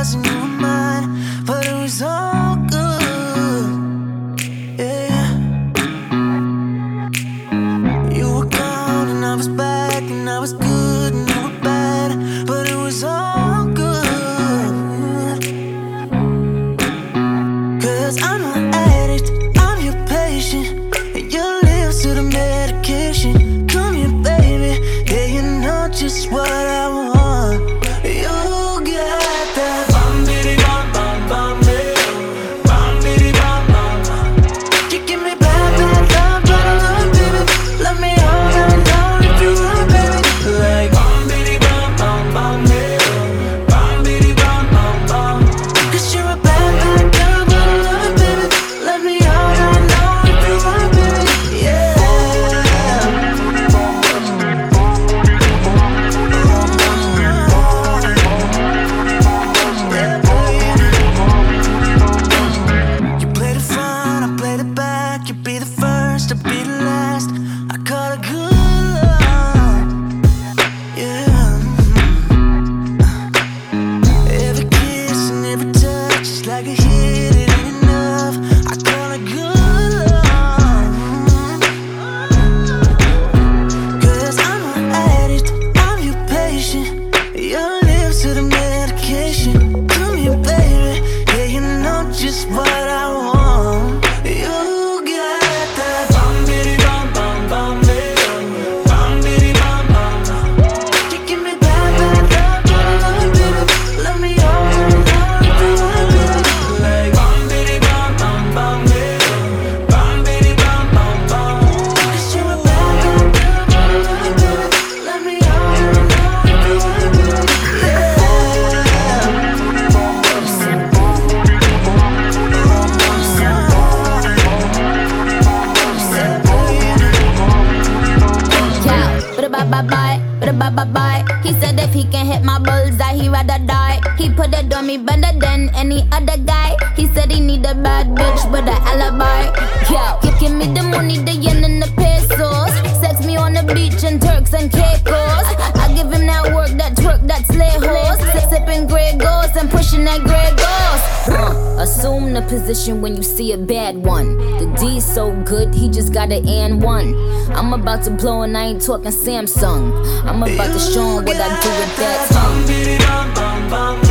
stars and you were mine, but it was all good. Yeah. You were gone and I was back, and I was good and you were bad, but it was all good. 'Cause I'm an addict, I'm your patient, and your lips to the medication. Come here, baby, yeah, you know just what I want. You got that bum biddy bum bum bum bum biddy bum bum bum. You give me bad love, but I love, baby. Let me hold on, down if you want, baby. Like bum biddy bum bum bum bum biddy bum bum bum. 'Cause you're a bad girl, but I love it, baby. Let me hold on, down if you want, baby. Yeah. You played it front, I played it back. You be the first, I be the last. I call it good love. Yeah. Every kiss and every touch is like a hit, it ain't enough. I call it good love. 'Cause I'm an addict, I'm your patient, your lips to the medication. Come here, baby, yeah, you know just what I want. You got that bum biddy bum bum bum bum biddy bum bum bum. You give me bad love, but I love it, baby. Let me hold on, down if you want, baby. Like bum biddy bum bum bum biddy bum bum bum. 'Cause you're a bad girl, but I love it, baby. Let me hold on, down if you want, baby. Bye. He said if he can hit my bullseye, he rather die. He put it on me better than any other guy. He said he need a bad bitch with an alibi. Yo, give me the money, the yen and the pesos. Sex me on the beach in Turks and Caicos. I give him that work, that twerk, that slay horse. Sipping Grey Goose and pushing that Grey Goose. Assume the position when you see a bad one. The D's so good, he just got an and one. I'm about to blow and I ain't talking Samsung. I'm about to show him what I do with that tongue.